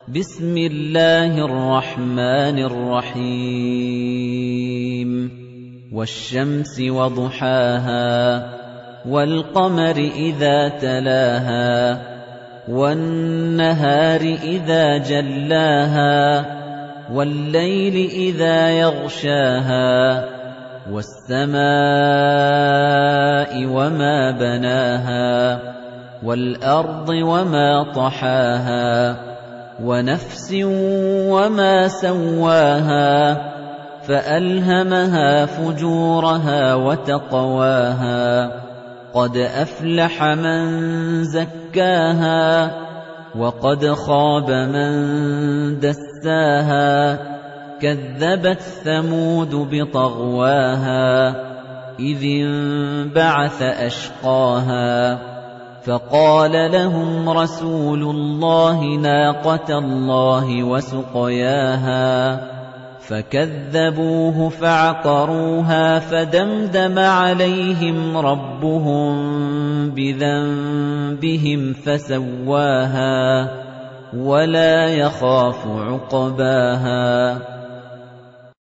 بسم الله الرحمن الرحيم والشمس وضحاها والقمر إذا تلاها والنهار إذا جلاها والليل إذا يغشاها والسماء وما بناها والأرض وما طحاها ونفس وما سواها فألهمها فجورها وتقواها قد أفلح من زكاها وقد خاب من دساها كذبت ثمود بطغواها إذ انبعث أشقاها فقال لهم رسول الله ناقة الله وسقياها فكذبوه فعقروها فدمدم عليهم ربهم بذنبهم فسواها ولا يخاف عقباها